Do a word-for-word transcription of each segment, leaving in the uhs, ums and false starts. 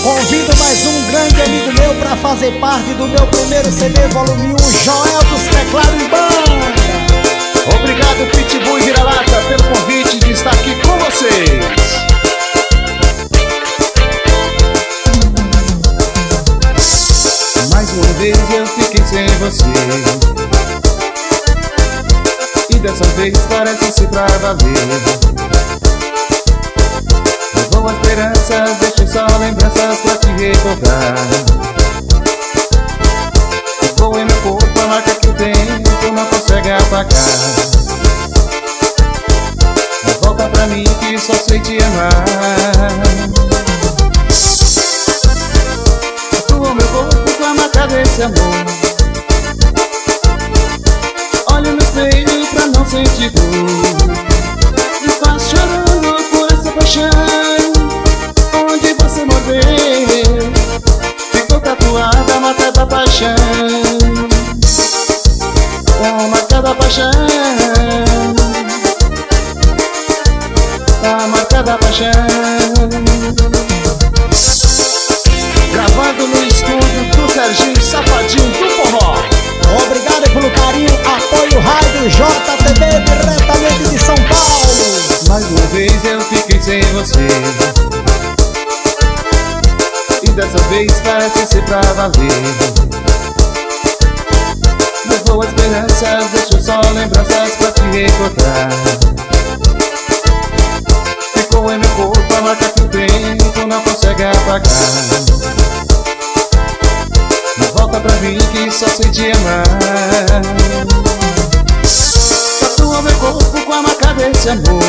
Convido mais um grande amigo meu pra fazer parte do meu primeiro C D volume um, Joel dos Teclados e Banda. Obrigado, Pitbull e Vira-Lata, pelo convite de estar aqui com vocês. Mais uma vez eu fiquei sem você, e dessa vez parece ser pra valer. Levou as esperanças, deixei só lembranças pra te recordar. Ficou em meu corpo a marca que o tempo não consegue apagar. Volta pra mim que só sei te amar. Atua meu corpo com a marca desse amor. Olho no espelho pra não sentir dor. Me faz chorando por essa paixão. Onde você morreu, ficou tatuada a marca da paixão. A marca da paixão. A marca da paixão. Gravando no estúdio do Serginho Safadinho do Forró. Obrigado pelo carinho, apoio Rádio J T B diretamente de São Paulo. Mais uma vez eu fiquei sem você, e dessa vez parece ser pra valer. Levou as esperanças, deixou só lembranças pra te recordar. Ficou em meu corpo a marca que o tempo não consegue apagar. Volta pra mim que só sei te amar. Tatua meu corpo com a marca desse amor.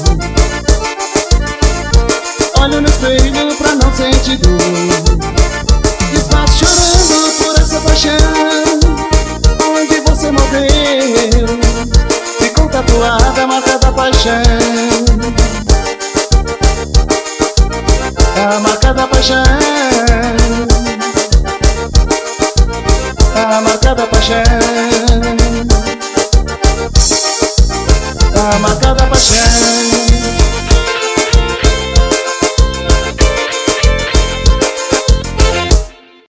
Olho no espelho pra não sentir dor. Desfaz chorando por essa paixão. Onde você morreu, ficou tatuada a marca da paixão. A marca da paixão. A marca da paixão. A marca da paixão.